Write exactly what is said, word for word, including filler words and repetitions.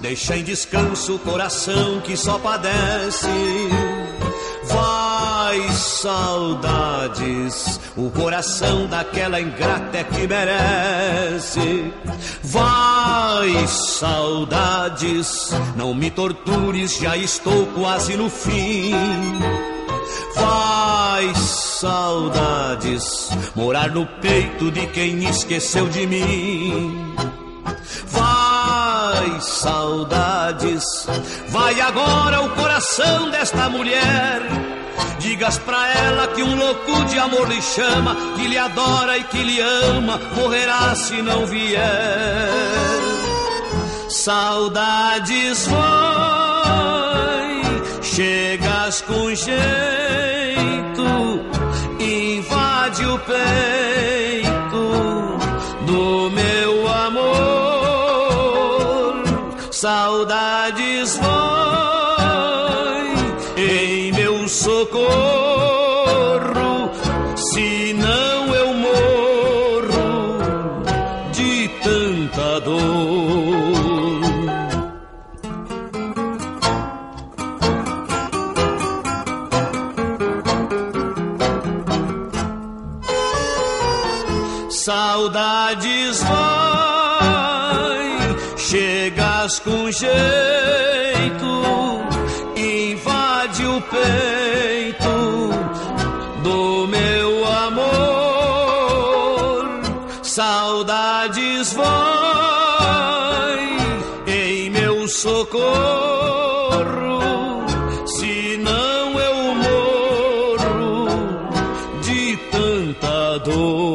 deixa em descanso o coração que só padece. Vai, saudades, o coração daquela ingrata é que merece. Vai, saudades, não me tortures, já estou quase no fim. Vai, saudades, morar no peito de quem esqueceu de mim. Vai, saudades, vai agora o coração desta mulher. Digas pra ela que um louco de amor lhe chama, que lhe adora e que lhe ama, morrerá se não vier. Saudades, vai, chegas com jeito, invade o peito do meu amor. Saudades, vai em meu socorro, senão eu morro de tanta dor. Saudades, vai, chegas com jeito, invade o peito do meu amor. Saudades, vai em meu socorro, senão eu morro de tanta dor.